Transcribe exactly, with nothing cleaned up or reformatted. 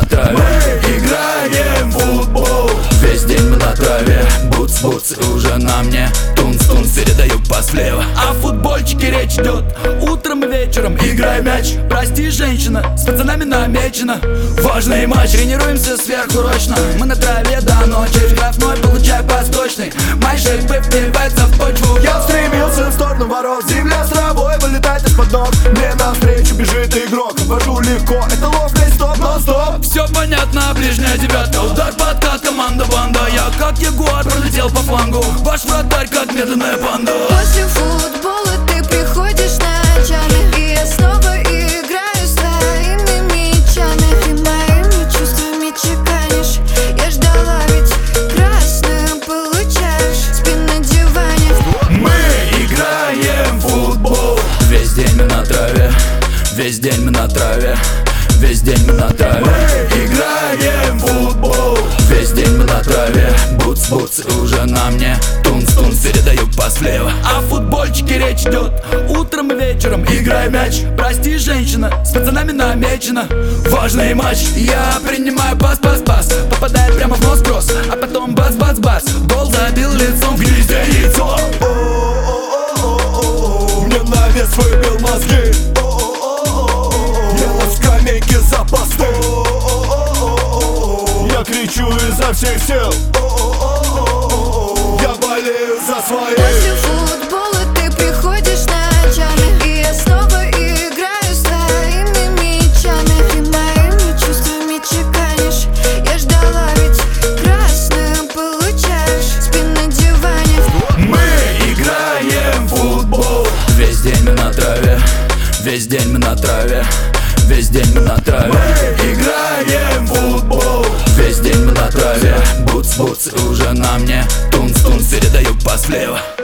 траве. Мы играем в футбол, весь день мы на траве. Буц-буц, и уже на мне тунц-тунц, передаю пас влево. А в футбольчике речь идет утром и вечером. Играем мяч, прости, женщина, с пацанами намечено важный матч. Тренируемся сверхурочно, мы на траве до ночи. Штрафной, получай пас точный, мои шейпы впиваются в почву. Я стремился в сторону ворот, земля с травой вылетает из-под ног. Мне навстречу бежит игрок, вожу легко, это ловля и стоп, нон-стоп. Все понятно, ближняя девятка, удар, подкат, команда, банда. Я как ягуар пролетел по флангу, ваш вратарь как медленная панда. После футбола ты приходишь ночами, и я снова играю с твоими мячами. Ты моими чувствами чеканишь, я ждала, ведь красную получаешь, спин на диване. Мы играем в футбол, весь день мы на траве, весь день мы на траве, весь день мы на траве. Мы играем в футбол, весь день мы на траве. Буц-буц, и уже на мне тунц-тунц, передаю пас влево. А в футбольчике речь идет утром и вечером. Играем мяч, прости, женщина, с пацанами намечено важный матч. Я принимаю пас-пас-пас, попадает прямо в нос кросс, а потом бац-бац-бац, гол забил лицом в гнезде яйцо. Мне навес выбил мозги, я на скамейке запасных. Я кричу изо всех сил, я болею за своих. После футбола ты приходишь ночами, и я снова играю с твоими мячами. Ты моими чувствами чеканишь, я ждала, ведь красную получаешь, спин на диване. Мы играем в футбол, весь день мы на траве, весь день мы на траве, весь день мы на траве. Мы играем в футбол, весь день мы на траве. Буц-буц, и уже на мне тунц-тунц, передаю пас влево.